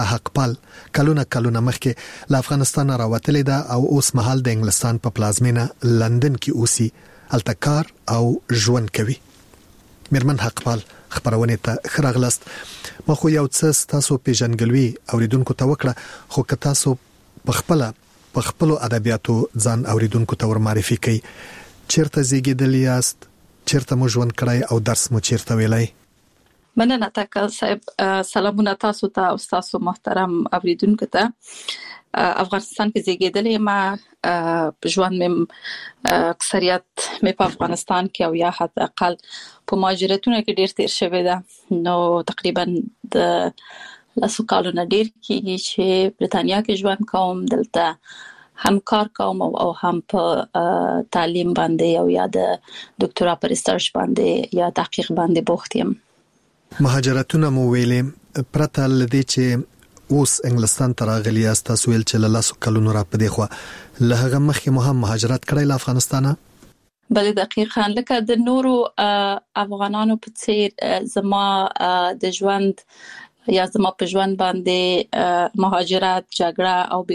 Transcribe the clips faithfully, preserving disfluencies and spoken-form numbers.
حقپال کلونه کلونه مخکې له افغانستان راوتلې ده او اوس مهال د انګلستان په پلازمینه لندن کې اوسي، هلته کار او ژوند کوي. میرمن حقپال خبرونه ته خراغلست. ما خو یو څه تاسو پیژنګلوي اوریدونکو ته وکړه، خو که تاسو په خپل په خپل ادبیاتو ځان اوریدونکو ته ور معرفي کړئ، چیرته زیږیدل یاست، چیرته مو ژوند کړی او درس مو چیرته ویلای؟ مننه تاکل صاحب. سلامونه تاسو ته او تاسو محترم اوریدونکو ته. افغانستان کې زیږیدلې ما ژوند مې اکثریت مې په افغانستان کې او یا حتی اقل په مهاجرتونو کې ډیر تیر شوی ده. نو تقریبا د لاسو کالونه ډیر کېږي چې برتانیا کې ژوند کوم. دلته هم کار کوم او هم په تعلیم باندې او یا د ډاکټرا پر ریسرچ باندې یا تحقیق باندې بوخت یم. مهاجرتونه مو ویلې، پرته لدې چې اوس انګلستان ته راغلی یاست، تاسو ویل چې له لاسو کلونو را پدې خو له هغه مخکې مو هم مهاجرت کړی له افغانستانه؟ بله دقیقاً، لکه د نورو افغانانو په څیر زما د ژوند یا زما په ژوند باندې مهاجرت، جګړه او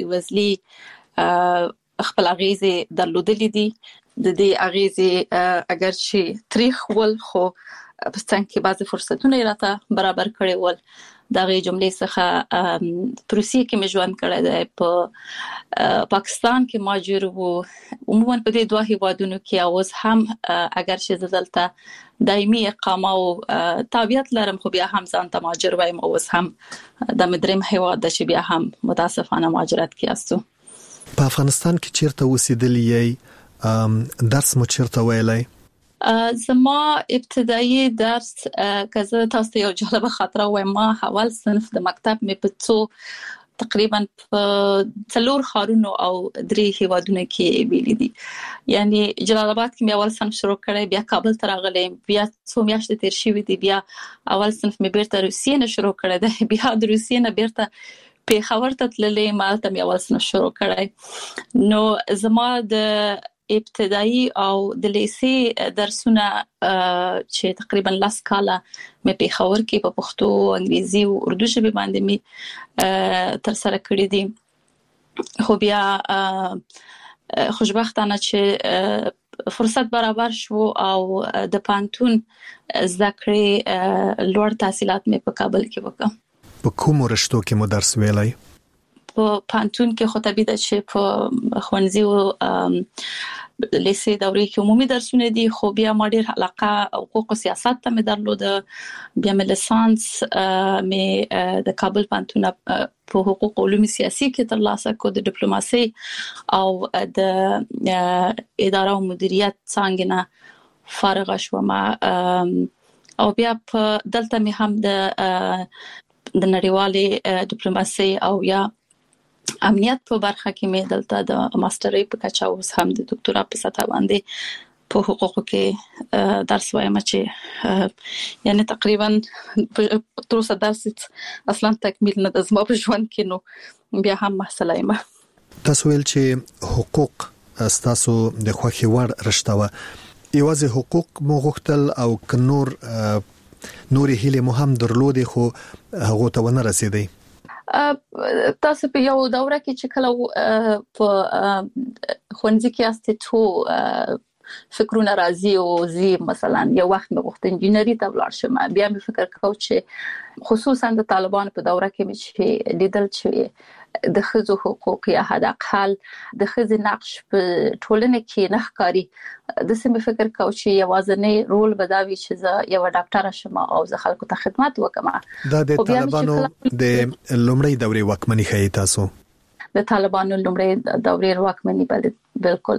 بېوزلي خپل اغیزې درلودلې دي. د دې اغیزې اگر چې تاریخ ول خو په څنګه کې بعضی فرصتونه راته برابر کړي ول. دغه جملې څخه په روسیې کې مې ژوند کړی دی، په پاکستان کې مهاجر وو، عموما په دې دوه هیوادونو کې. اوس هم اگر چې دلته دایمي اقامه او تابعیت لرم خو بیا هم ځان ته مهاجر وایم. اوس هم د مدرم هیواد د چې بیا هم متاسفانه مهاجرت کې استو. په افغانستان کې چیرته اوسېدلې، درس مو چیرته ویلای؟ زما ابتدایي درس که تاسو ته یو جالبه خاطره وایم، ما اول صنف د مکتب مې په څو تقریبا په څلور ښارونو او درې هیوادونو کې ویلي دي. یعنی جلال آباد کې مې اول صنف شروع کړی، بیا کابل ته راغلم، بیا څو میاشتې تیر شوې دي، بیا اول صنف مې بیرته روسیې نه شروع کړی دی، بیا د روسیې نه بیرته پیښور ته تللې، مالته مې اول صنف شروع کړی. نو زما د ابتدایي او د لیسې درسونه چې تقریبا لاس کاله مې پیښور کې په پښتو، انګریزي او اردو ژبه باندې مې تر سره کړې دي. خو بیا خوشبختانه چې فرصت برابر شو او د پانتون زده کړې لوړ تحصیلات مې په کابل کې وکړم. په کوم رشتو کې مو درس ویلای؟ په پانتون کې خو طبيعي ده چې په ښوونځي او لیسې دورې کې عمومي درسونه دي، خو بیا ما ډېر علاقه حقوق او سیاست ته مې درلوده. بیا مې لیسانس مې د کابل پانتون په حقوق او علوم سیاسي کې ترلاسه کړ، د ډیپلوماسي او د اداره او مدیریت څنګه نه فارغ شوم. او بیا په دلته مې هم د د نړیوالې ډیپلوماسي او یا امنیت په برخه کې مې دلته د ماسترۍ په کچه اوس هم د ډاکټرا په سطح باندې په حقوقو کې درس وایم، چې یعنی تقریبا تر اوسه درس اصلا تکمیل نه د زما په ژوند کې. نو بیا هم محصله یم. تاسو ویل چې حقوق تاسو د خوښي وړ رشته و، یوازې حقوق مو غوښتل او ک نور نورې هیلې مو هم درلودې خو هغه ته ونه رسیدي؟ تاسو په یو دوره کې چې کله په ښوونځي کې یاستئ ټول فکرونه راځي او زی مثلا یو وخت مې غوښتل انجینری ته ولاړ شم، بیا مې فکر کاوه چې خصوصا د طالبانو په دوره کې مې چې لیدل چې د ښځو حقوق یا حد اقل د ښځې نقش په ټولنه کې نه ښکاري. د سیمه فکر کاوه چې یوازینی رول به دا وي چې زه یو ډاکټر شم او زه خلکو ته خدمت وکم. دا د طالبانو د لومړی دورې واکمنۍ ښیي تاسو؟ د طالبانو لومړی دورې واکمنۍ بالکل،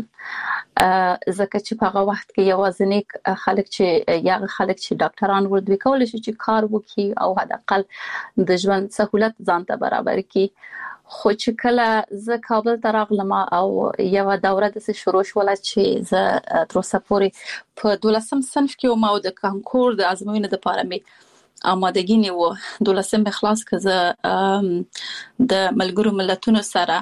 ځکه چې په هغه وخت کې یوازینی خلک چې یا خلک چې ډاکټران ور دوی کول شي چې کار وکړي او حد اقل د ژوند سہولت ځان ته برابر کړي. خو چې کله زه کابل ته راغلم او یو دوره د شروع شول چې زه تر اوسه پورې په دولسم صنف کې وم او د کانکور د ازموینې لپاره مې آمادګي نیو. دولسم خلاص کړه، د ملګرو ملتونو سره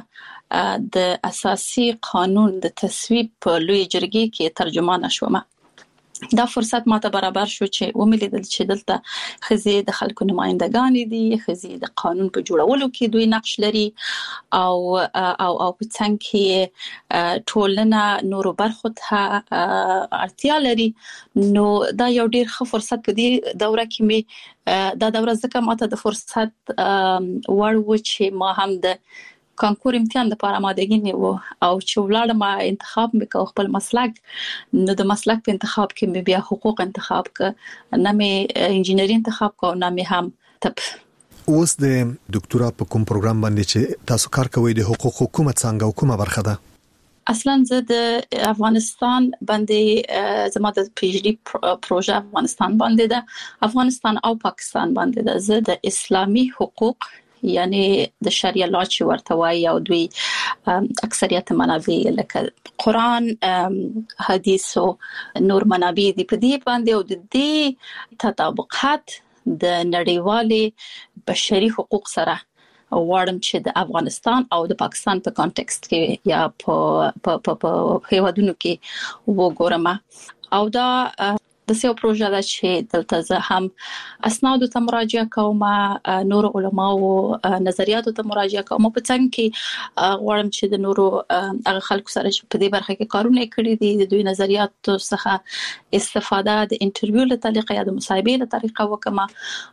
د اساسي قانون د تصویب په لوی جرګې کې ترجمان شوم. دا فرصت ماته برابر شو چې وملیدل چې دلته خزي د خلکو نمائندګان دي، خزي د قانون په جوړولو کې دوی نقش لري او او او په څنګه کې ټولنه نورو برخو ته اړتیا لري. نو دا یو ډیر ښه فرصت په دې دوره کې می دا دوره ځکه ماته د فرصت وړ و چې ما هم د کانکور امتحان لپاره آمادګي نیو او چې ولاړم انتخاب وکاو خپل مسلک. نو د مسلک په انتخاب کې مې بیا حقوق انتخاب ک، نه مې انجینری انتخاب کو، نه مې هم طب. اوس د ډاکټرا په کوم پروګرام باندې چې تاسو کار کوئ د حقوق حکومت څنګه کومه برخه ده؟ اصلا زه د افغانستان باندې زما د پی ایچ ډي پروژه افغانستان باندې ده، افغانستان او پاکستان باندې ده. زه د اسلامي حقوق یعنی د شریعه لا چې ورته وایي او دوی اکثریت منابع لکه قرآن، حدیث او نور منابع دي په دې باندې او د دې تطابقات د نړیوالې بشري حقوق سره وړم چې د افغانستان او د پاکستان په کانټکست کې یا په په په هیوادونو کې وګورم. او دا د سیو پروژه ده چې دلته زه هم اسناد ته مراجعه کوم، نور علماو نظریاتو ته مراجعه کوم، په څنګه کې غواړم چې د نورو هغه خلکو سره چې په دې برخه کې کارونه کړي دي د دوی نظریاتو څخه استفاده د انټرویو له طریقې یا د مصاحبې له طریقې وکم.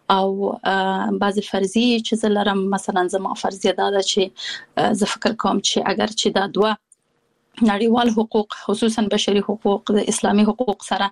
او بعضی فرضیه چې زه لرم، مثلا زما فرضیه دا ده چې زه فکر کوم چې اگر چې دا دوه نړیوال حقوق خصوصا بشري حقوق د اسلامي حقوق سره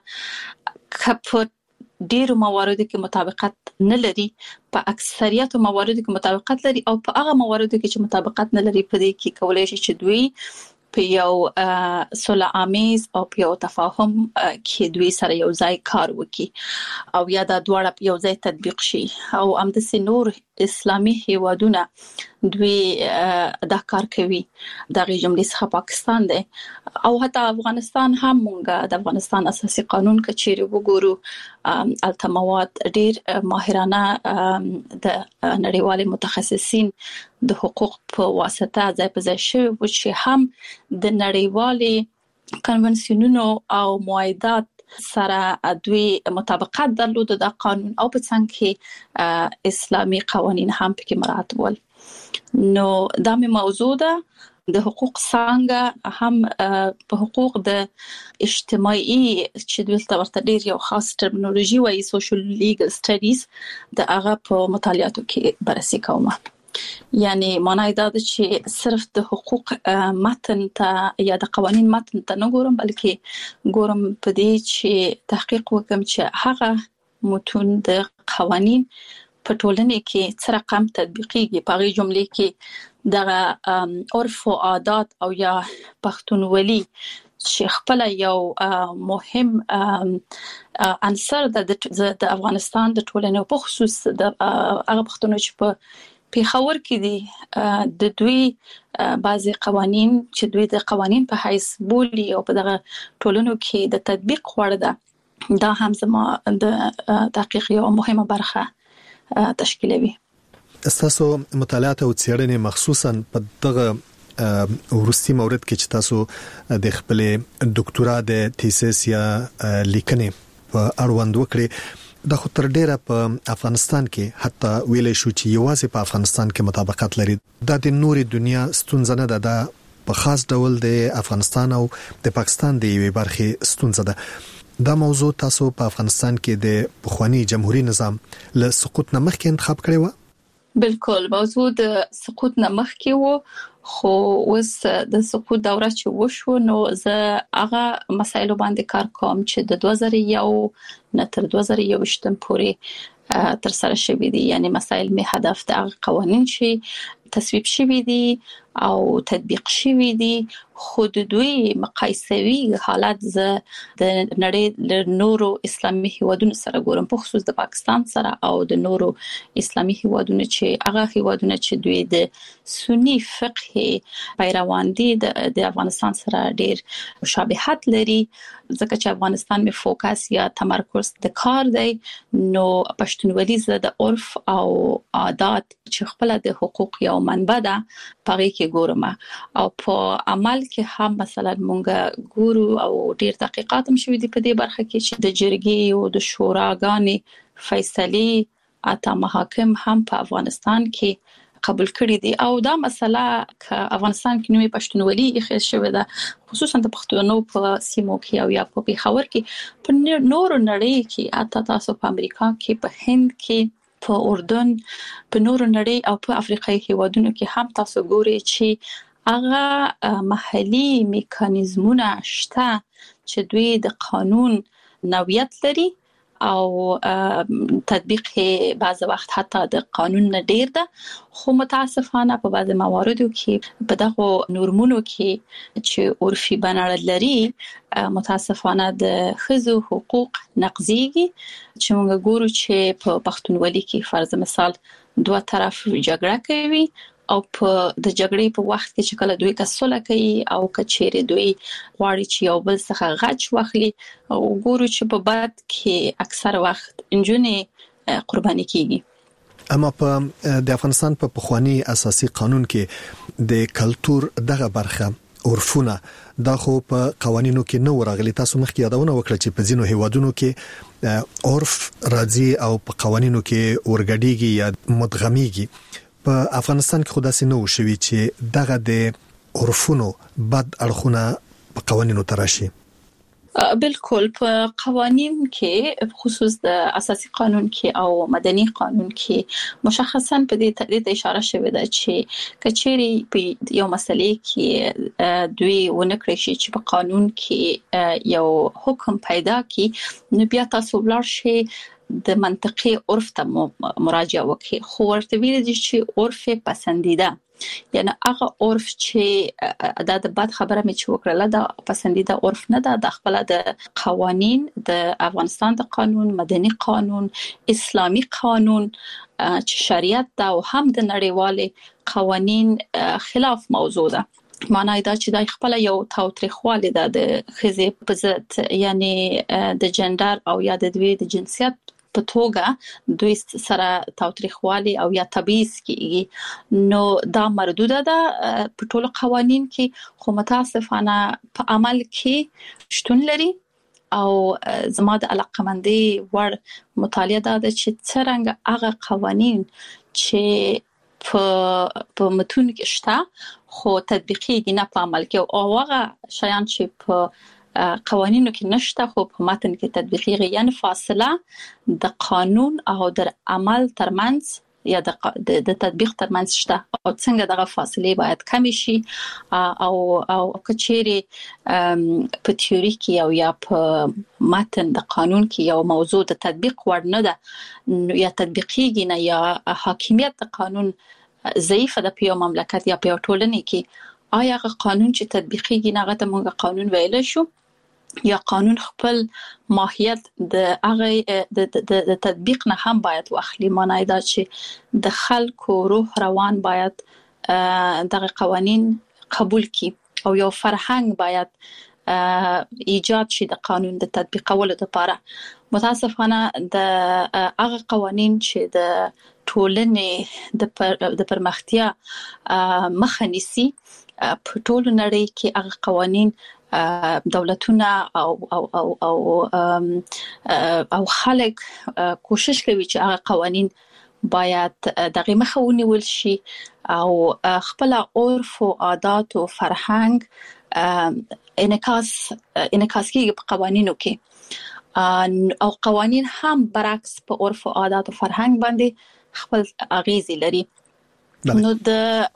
په ډیرو مواردو کې مطابقت نه لري، په اکثریت مواردو کې مطابقت لري او په هغه مواردو کې چې مطابقت نه لري په دې کې کولای شي چې دوی په یو صلح آمیز او په یو تفاهم کې دوی سره یو ځای کار وکړي او یا دا دواړه یو ځای تطبیق شي. او همداسې نور اسلامي هیوادونه دوی دا کار کوي، دغه جملې څخه پاکستان دی او حتی افغانستان هم. مونږ د افغانستان اساسي قانون کچېری وګورو، الته مواد ډیر ماهرانه د نړیوال متخصصین د حقوق په واسطه ځای په ځای شوی و چې هم د نړیوال کنونسیونونو او معاهدات سره دوی مطابقت درلود د قانون او په څنګه کې اسلامي قوانين هم پکې مراعات ول. نو دا مې موضوع ده د حقوق څنګه هم په حقوق د اجتماعي چې دلته ورته ډیر یو خاص ټرمینولوژي وایي سوشل لیګل سټډیز د هغه په مطالعاتو کې بررسي کوم. یعنی معنی دا ده چې صرف د حقوق متن ته یا د قوانین متن ته نه ګورم، بلکې ګورم په دې چې تحقیق وکم چې هغه متون د قوانین په ټولنه کې څه رقم تطبیقيږي. په هغه جملې کې د عرف او عادات او یا پښتونولي چې خپل یو مهم عنصر د افغانستان د ټولنې په خصوص د هغه پښتون چې په پیښور کې دي د دوی بعضي قوانين چې دوی د قوانين په حیث بولي او په دغه ټولنو کې د تطبیق وړ ده، دا هم زما د تحقیق یو مهمه برخه تشکیلوي. تاسو مطالعات او څېړنې مخصوصا په دغه ورستي مورد کې چې تاسو د خپل ډاکټرا د تیسیس یا لیکنې په اړوند وکړي، د خو تر ډیره په افغانستان کې حتی ویلې شو چې یوازې په افغانستان کې مطابقت لري. دا د نوري دنیا ستونزه نه ده، دا په خاص ډول د افغانستان او د پاکستان د یوې برخې ستونزه ده. دا موضوع تاسو په افغانستان کې د پخوانی جمهوریت نظام له سقوط نه مخکې انتخاب کړی و؟ بالکل، موضوع د سقوط نه مخکې و، خو اوس د سقوط دوره چې وشو نو زه هغه مسایلو باندې کار کوم چې د دوه زره یو نه تر دوه زره یوویشت پورې تر سره شوي دي. یعنی مسایل می هدف د قوانین شي تصویب شوي دي او تطبیق شوي دي، خو د دوی مقایسوي حالت زه د نړۍ له نورو اسلامي هیوادونو سره ګورم، په خصوص د پاکستان سره او د نورو اسلامي هیوادونو چې هغه هیوادونه چې دوی د سنی فقه پیروان دي د افغانستان سره ډیر مشابهت لري. ځکه چې افغانستان می فوکس یا تمرکز د کار دی، نو پښتونولي زه د عرف او عادات چې خپل د حقوق یو منبع ده پاره کې ګورم او په عمل کې هم مثلا مونږ ګورو او ډیر تحقیقات هم شوي دي په دې برخه کې چې د جرګې او د شوراګانې فیصله اته محاکم هم په افغانستان کې قبول کړی دي او دا مسله ک افغانستان کې نوې پښتونولي اخیل شوې ده خصوصا د پښتونو په سیمو کې او یا په پیښور کې په نورو نړۍ کې اته تاسو په امریکا کې په هند کې په اردن په نورو نړۍ او په افریقایي هیوادونو کې هم تاسو ګورئ چې هغه محلي میکانیزمونه شته چې دوی د قانون نوعیت لري او تطبیق بعض وخت حتی د قانون نه ډیر ده خو متاسفانه په بعض مواردو کې په دغه نورمونو کې چې عرفي بنړ لري متاسفانه د ښځو حقوق نقضيږي چې موږ ګورو چې په پښتونولي کې فرض مثال دوه طرف جګړه کوي او په د جګړې په وخت کې چې کله دوی کسوله کوي او کچېره دوی غواړي چې یو بل څخه غچ واخلي او ګورو چې په بعد کې اکثر وخت انجونې قرباني کیږي اما په د افغانستان په پخوانی اساسي قانون کې د کلچر دغه برخه عرفونه دا خو په قوانینو کې نو راغلي تاسو مخکې یادونه وکړه چې په ځینو هیوادونو کې عرف راځي او په قوانینو کې ورګډيږي یا مدغميږي په افغانستان کې خداسي نو شوي چې دغه د عرفونو بد اړخونه په قوانینو تراشي بالکل په قوانین کې خصوص د اساسي قانون کې او مدني قانون کې مشخصا په دې تدید اشاره شوې ده چې کچېری په یو مسلې کې دوی ونکړي شي چې په قانون کې یو حکم پیدا کی نو بیا تاسو ولر شي د منطقي عرف ته مراجعه وکړي خو ورته ویل دي چې عرف پسندیده یعنی هغه عرف چې د بد خبره مې چې وکړه دا پسندیده عرف نه ده د خپل د قوانین د افغانستان د قانون مدني قانون اسلامي قانون چې شریعت دا او هم د نړیوال قوانین خلاف موضوع ده معنی دا چې د خپل یو تاوتریخواله ده د خزې په ضد یعنی د جندر او یا د دوی د جنسیت په توګه دوی سره تاوتریخواله او یا تبعیض کیږي نو دا مردوده ده په ټولو قوانین کې خو متاسفانه په عمل کې شتون لري او زما د علاقمندي ور مطالعه ده چې څنګه هغه قوانین چې په په متون کې شته خو تطبیقي نه په عمل کې او هغه شیان چې په قوانینو کې نشته خو په متن کې تطبیقي یعنی فاصله د قانون او د عمل ترمنځ یا د د تطبیق ترمنځ شته او څنګه دغه فاصله باید کم شي او او کچېری په تیوري کې او یا په متن د قانون کې یو موضوع د تطبیق وړ نه ده یا تطبیقي نه یا حاکمیت د قانون ضعیفه د پیو مملکت یا پیو ټولنې کې آیا قانون چې تطبیقي نه غته مونږ قانون ویل شو یا قانون خپل ماهیت د هغه د تطبیق نه هم باید واخلي معنی دا چې د خلکو روح روان باید دغه قوانین قبول کی او یو فرهنګ باید ایجاد شي د قانون د تطبیقولو لپاره متاسفانه د هغه قوانین چې د ټولنې د پر د پرمختیا مخه نیسي په ټولو نړۍ کې هغه قوانین دولتونه او او او او او خلک کوشش کوي چې هغه قوانین باید دغه مخه ونیول شي او خپل عرف او عادات او فرهنګ انعکاس انعکاس کوي په قوانینو کې او قوانین هم برعکس په عرف او عادات او فرهنګ باندې خپل اغیز لري نو د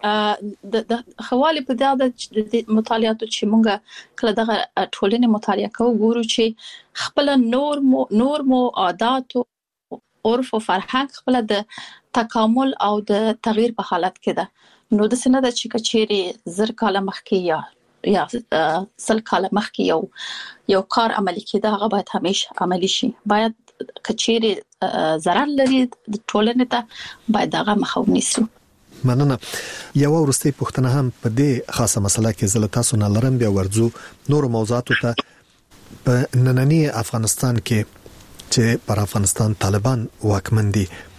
د حواله په دغه مطالعاتو چې مونږه کله دغه ټولنې مطالعه کوو ګورو چې خپل نورم نورم عادت او عرف او فرهنګ خپل د تکامل او د تغییر په حالت کې ده نو د سند چې کچېری زر کاله مخکې یا یا سل کاله مخکې یو یو کار عملي کېده هغه باید همیشه عملي شي باید کچېری ضرر لري د ټولنې ته باید هغه مخه ونیسو مننه یو ورستي پښتنه هم په دې خاصه مسله کې زله تاسو نه لرم بیا ورځو نور موضوعاتو ته په نننی افغانستان کې چې پر افغانستان طالبان واکمن دي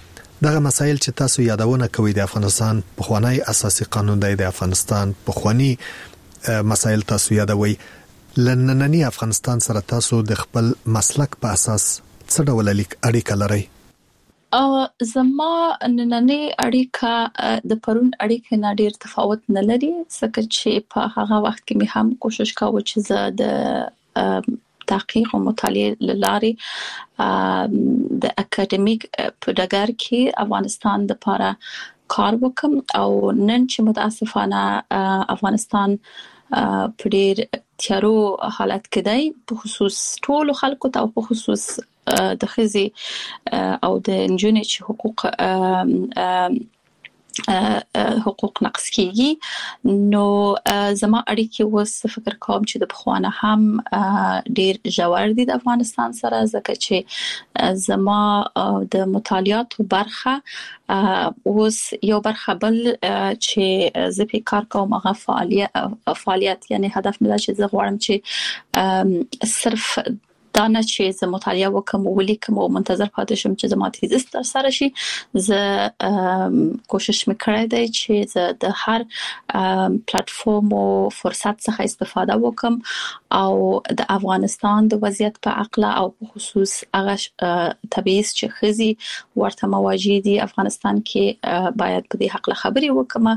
دغه مسایل چې تاسو یادونه کوي د افغانستان پخوانی اساسي قانون دی د افغانستان پخوانی مسایل تاسو یادوي لنننی افغانستان سره تاسو د خپل مسلک په اساس څه ډول اړیکه لرئ؟ ا زما نننی اړیکه د پرون اړیکه نه ډیر تفاوت نه لري ځکه چې په هغه وخت کې مې هم کوشش کاوه چې زه د تحقیق او مطالعه لاري د اکیډمیک په ډګر کې افغانستان د لپاره کار وکم او نن چې متاسفانه افغانستان په ډیر تیارو حالت کې دی په خصوص ټول خلکو ته او په خصوص د خزي او د انجونې چې حقوق حقوق نقص کیږي نو زما اړیکې وس فکر کوم چې د بخوانه هم ډیر ژور دي د افغانستان سره ځکه چې زما د مطالعات برخه اوس یو برخه بل چې زه په کار کوم هغه فعالیت فعالیت یعنی هدف مې دا چې زه غواړم چې صرف دا نه چې زه مطالعه وکم او ولیکم او منتظر پاتې شم چې زما تیزس تر سره شي زه کوشش وکړای دی چې زه د هر پلیټفارم او فرصت څخه استفاده وکم او د افغانستان د وضعیت په اړه او په خصوص هغه تبعیض چې خزي ورته مواجه دي افغانستان کې باید په دې حق خبري وکم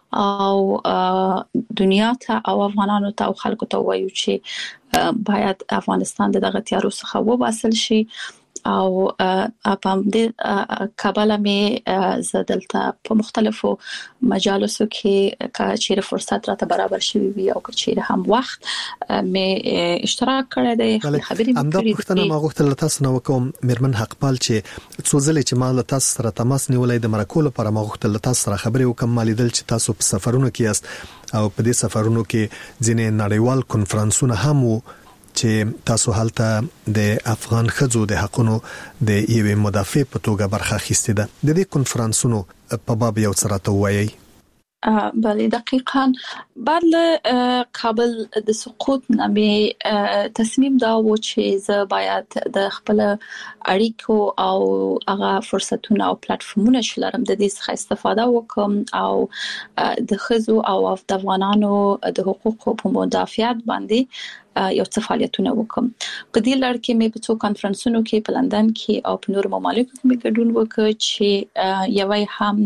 او دنیا ته او افغانانو ته او خلکو ته وایو چې باید افغانستان دغه تیارو څخه وباسل شي او په دې کابل مې زدلته په مختلفو مجالسو کې چې فرصت راته برابر شوی وي او چې هم وخت مې اشتراک کړی دی خبرې مې کړې دي. پښتنه ما غوښتل تاسو نو کوم مرمن حقپال چې څو ځلې چې ما له تاسو سره تماس نیولای د مرکو لپاره ما غوښتل تاسو سره خبرې وکم مالیدل چې تاسو په سفرونو کې یاست او په دې سفرونو کې ځینې نړیوال کنفرانسونه هم وو چې تاسو هلته د افغان خځو د حقونو د یوې مدافع په توګه برخه اخیستې ده. د دې کنفرانسونو په باب یو څه راته وایي؟ بله دقیقاً بعد له کابل د سقوط نامې تصمیم دا و چې زه باید د خپل اړیکو او هغه فرصتونه او پلیټفارمونه شلرم د دې څخه استفاده وکم او د خزو او د افغانانو د حقوقو په مدافعت باندې یو څه فعالیتونه وکم. په دې لړ کې مې په څو کانفرنسونو کې په لندن کې او په نور ممالکو کې مې ګډون وکړ چې یوې هم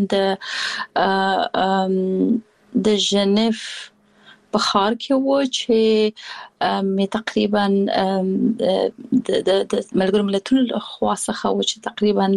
د د ژنیف په ښار کې و چې مې تقریبا د د ملګرو ملتونو له خوا څخه و چې تقریبا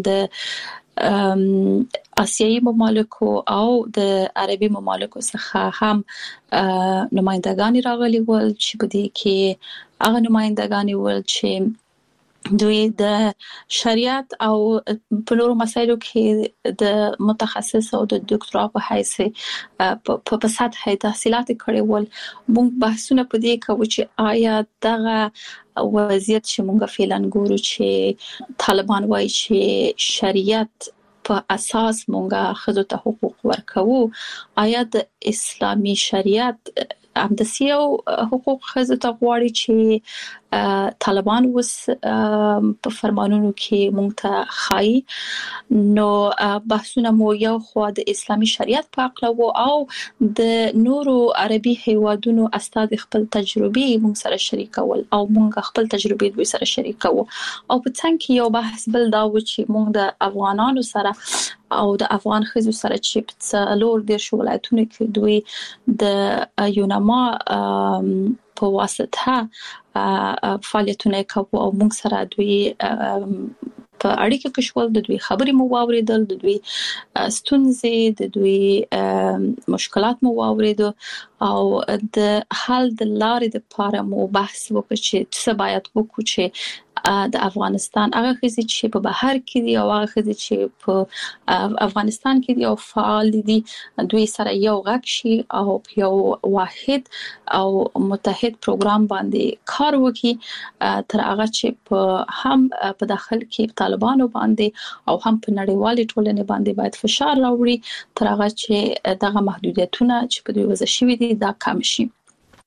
د آسیایي ممالکو او د عربي ممالکو څخه هم نمائندگان راغلي ول چې په دې کې هغه نمائندگان ول چې دوی د شریعت او په نورو مسایلو کې د متخصص او د ډاکټرا په حیث په سطح تحصیلات کړي ول. موږ بحثونه په دې کوو چې آیا دغه وضعیت چې موږ فعلا ګورو چې طالبان وایي چې شریعت په اساس مونږه خزو ته حقوق ورکوو آیا د اسلامي شریعت هم د سیو حقوق خزو ته غواړي چې طالبان وس په فرمانونو کې مونږ ته خای نو بحثونه مو یو خو د اسلامي شریعت په اړه وو او د نورو عربي هیوادونو استاد خپل تجربه مونږ سره شریکول او مونږ خپل تجربه دوی سره شریکو او په څنګه کې یو بحث بل دا و چې مونږ د افغانانو سره او د افغان خزو سره چې په لور د شولایتونو کې دوی د یونما په واسطه فعالیتونه کوي او موږ سره دوی په اړیکه کې شول د دوی خبرې مو واوریدل د دوی ستونزې د دوی مشکلات مو واورید او د حل د لارې لپاره مو بحث وکړ چې څه باید وکړو چې د افغانستان هغه خزي چې په بهر کې دي او هغه خزي چې په افغانستان کې دي او فعال دي دوی سره یو غږ شي او یو واحد او متحد پروګرام باندې کار وکړي تر هغه چې په هم په داخل کې طالبانو باندې او هم په نړیوالې ټولنې باندې باید فشار راوړي تر هغه چې دغه محدودیتونه چې په دوی وضع شوي دي دا کم شي.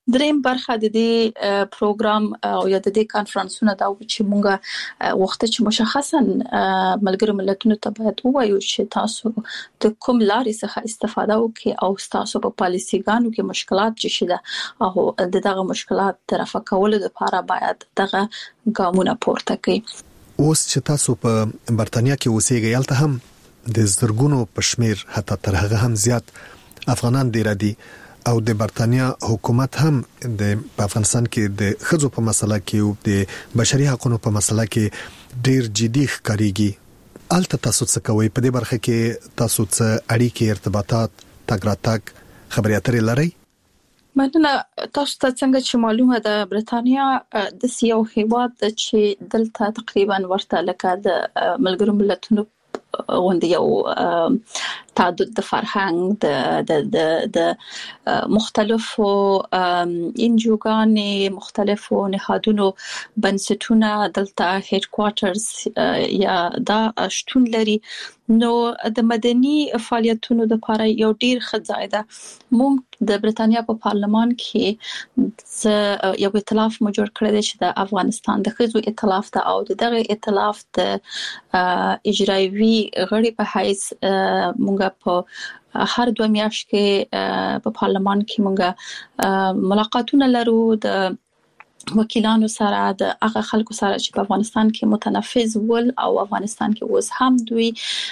دریم برخه د دې پروګرام او یا د دې کانفرنسونو دا چې مونږه وخت چې مشخصا ملګری ملتونو ته باید ووایو چې تاسو د کوم لارې څخه استفاده وکړئ او تاسو په پالیسيګانو کې مشکلات چې شته او د دغه مشکلات طرفه کولو لپاره باید دغه ګامونه پورته کړئ. اوس چې تاسو په برتانیا کې اوسېږئ یالته هم د زرګونو پښمیر حتی تر هغه هم زیات افغانان دی را دي او د برتانیا حکومت هم د افغانستان کې د خځو په مسله کې او د بشري حقوقو په مسله کې ډیر جدي ښکاریږي. الته تاسو څه کوئ په دې برخه کې؟ تاسو څه اړیکې ارتباطات تګ راتګ خبري اترې لرئ؟ مننه. تاسو ته څنګه چې معلومه ده برتانیا د سیاو هیواد چې دلته تقریبا ورته لکه د ملګرو ملتونو غونډه یو تعدد د فرهنګ د د د د مختلفو انجوګانې مختلفو نهادونو بنسټونه دلته هډ کوارټرز یا دا شتون لري. نو د مدني فعالیتونو لپاره یو ډیر ښه ځای ده. موږ د برتانیا په پارلمان کې یو ائتلاف مو جوړ کړی دی چې د افغانستان د خځو ائتلاف ته او دغه ائتلاف د اجرایوي غړي په حیث موږ په هر دوه میاشتې کې په پارلمان کې موږ ملاقاتونه لرو د وکیلانو سره د هغه خلکو سره چې په افغانستان کې متنفذ ول او افغانستان کې اوس هم دوی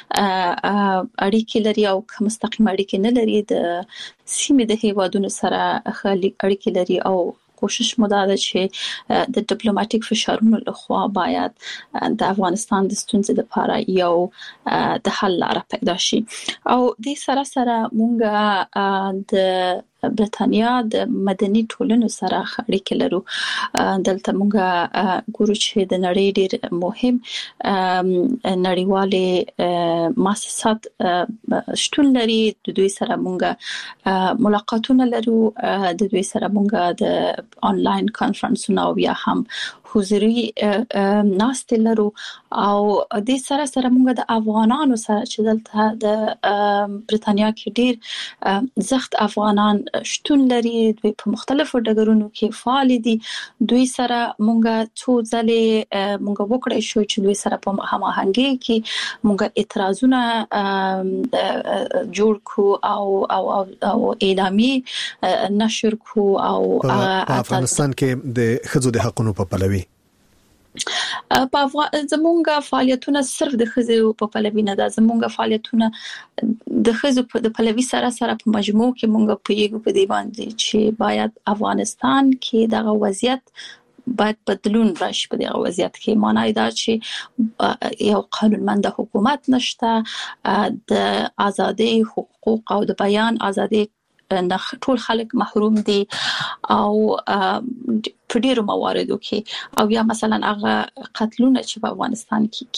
اړیکې لري او مستقیم اړیکې نه لري د سیمې د هیوادونو سره اړیکې لري او کوشش مو دا ده چې د ډیپلوماټیک فشارونو لخوا باید د افغانستان د ستونزې لپاره یو د حل لاره پیدا شي. او د سره سره مونږ د برتانیا د مدني ټولنو سره اړیکې لرو. دلته مونږ ګورو چې د نړۍ ډېر مهم نړیوالې مؤسسات شتون لري. د دوی سره مونږ ملاقاتونه لرو. د دوی سره مونږ د آنلاین کانفرنسونه او یا هم حضوري ناست لرو او د سره سره مونږ د افغانانو سره چې دلته د برتانیا کې ډیر زخت افغانان شتون لري. دوی په مختلفو ډګرونو کې فعال دي. دوی سره مونږ څو ځلې مونږ وکړای شو چې دوی سره په هماهنګي کې مونږ اعتراضونه جوړ کو او او او اعلامی نشر کو او په افغانستان کې د خځو د حقوقو په پلوي په افغان زمونږه فعالیتونه صرف د خځو په پلوي نه ده. زمونږه فعالیتونه د خځو د پلوي سره سره په مجموع کې مونږ په یو په دی باندې چې باید افغانستان کې دغه وضعیت باید بدلون راشي. په دغه وضعیت کې معنی دا چې یو قانونمند حکومت نشته، د ازادي حقوق او د بیان ازادي ټول خلک محروم دي او په ډیرو مواردو کې او یا مثلا هغه قتلونه چې په افغانستان کې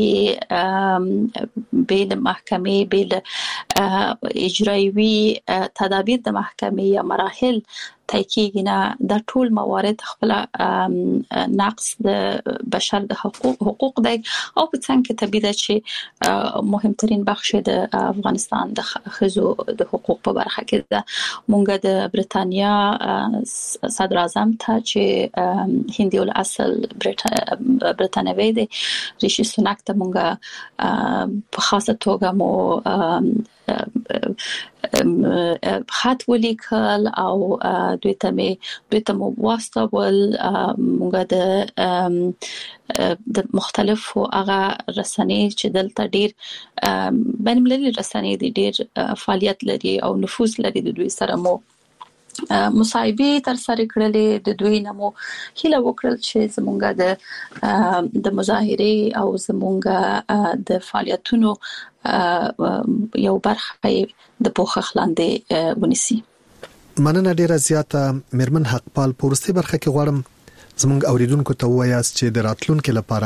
کیږي بیل محکمې بیل اجرایوي تدابیر د محکمې یا مراحل تحقیق نه د ټول موارد خپل نقص د بشر د حقوق حقوق دی او په څنګه کې طبيعي ده چې مهمترین بخش د افغانستان د خزو د حقوق په برخه کې ده. مونږ د برتانیا صدر اعظم ته چې هندي ول اصل برتانوي دی ریشي سوناک ته مونږ په خاصه توګه مو خط ولیکل او دوی ته می دوی ته مو واستول. مونږ د د مختلفو هغه رسنۍ چې دلته ډیر بین المللي رسنۍ دي ډیر فعالیت لري او نفوذ لري. د دوی سره مو مصاحبه تر سره کړلې. د دوی نمو هیله وکړل چې زمونږ د د مظاهره او زمونږ د فعالیتونو یو برخه د پوښښ لاندې ونیسي. مننه ډیره زیاته مرمن حقپال. پورسته برخه کې غواړم زمونږ اوریدونکو ته وایاست چې د راتلونکو لپاره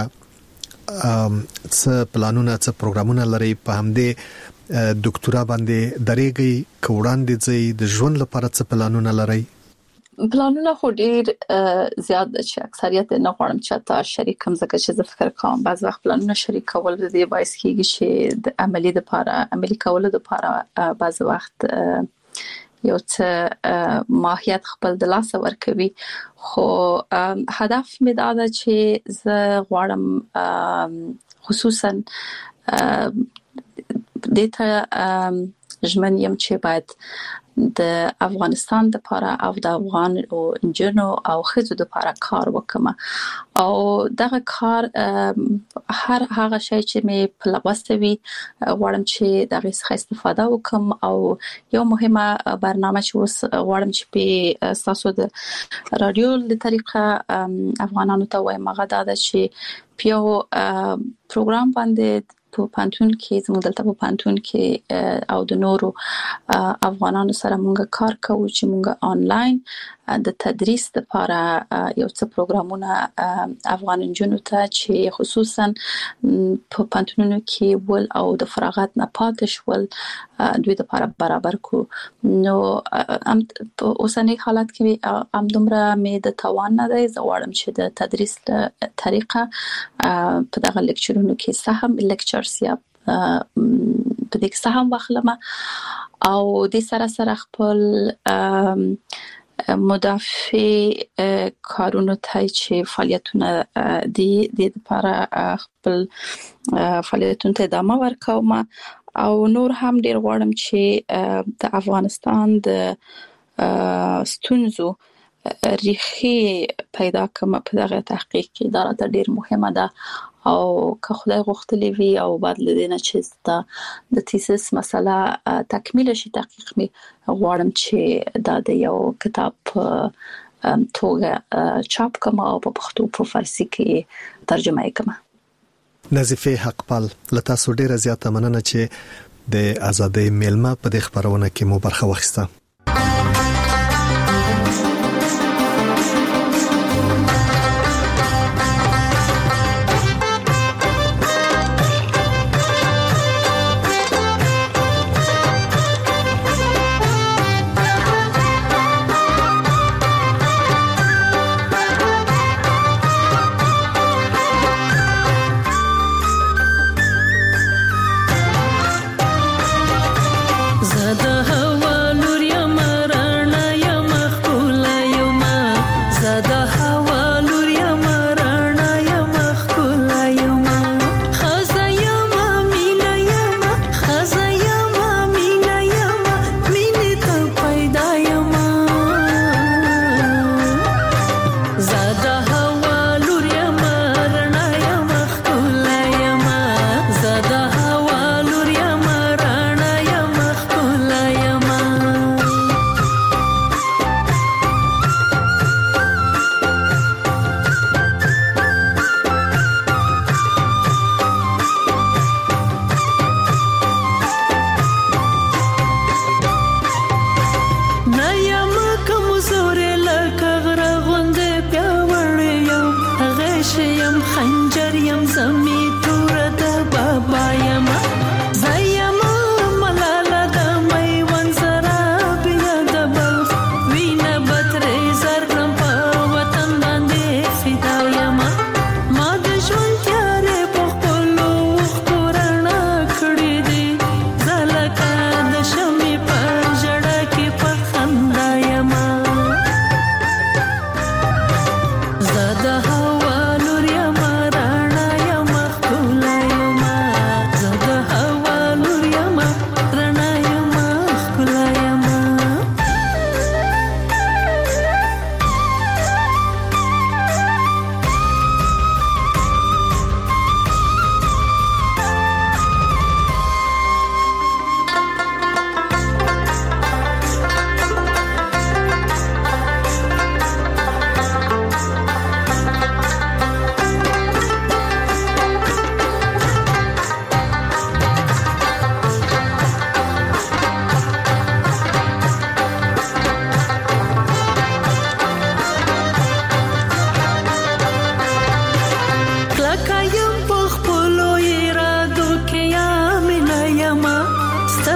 څه پلانونه څه پروګرامونه لري په همدې ډاکټرا باندې درېږي کوړان دي چې د ژوند لپاره څه پلانونه لري؟ پلانونه خو ډیر زیات چې اکثریت نه غواړم چې تاسو شریکم زکه چې زه فکر کوم بعض وخت پلانونه شریک کول د دې باعث کیږي چې د عملی لپاره عملی کول لپاره بعض وخت یو څه ماهیت خپل د لاس ورکوي خو هدف مې دا ده چې زه غواړم خصوصا دته ژمن یم چې باید د افغانستان لپاره او د افغان او انجنونو او خزو لپاره کار وکم او دغه کار هر هغه شی چې مې په لوستوي غواړم چې دغه څخه استفاده وکم او یو مهمه برنامه چې اوس غواړم چې په تاسو د رادیو د طریقه افغانانو ته وایم هغه دا چې پیو پروګرام باندې په پانتون کې زموږ دلته په پانتون کې او د نورو افغانانو سره مونږ کار کوو چې مونږ آنلاین د تدریس لپاره یو څه پروګرامونه افغان انجنونو ته چې خصوصا په پانتونونو کې ول او د فراغت نه پاتې شول دوی لپاره برابر کو نو ام په اوسنۍ حالت کې ام دومره مې د توان نه دی زوړم چې د تدریس طریقه په دغه لیکچرونو کې سهم لیکچرز یا په دې کې سهم واخلم او د سره سره خپل مدافع کارونو ته چې فعالیتونه دي د لپاره خپل فعالیتونه ته ادامه ورکوم او نور هم ډیر غواړم چې د افغانستان د ستونزو ریخي پیدا کوم په دغه تحقیق کې دا راته ډیر مهمه ده او که خدای غوښتلی وي او بعد لدینه چې د تیسیس مسله تکمیل شي تحقیق می غواړم چې دا د یو کتاب توګه چاپ کوم او په پښتو په فارسی کې ترجمه کوم. نظیفه حقپال لته سو ډیره زیاته مننه چې د ازادۍ میلمه په دې خبرونه کې مو برخه واخیسته.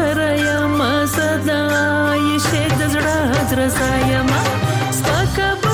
رسایم سپکه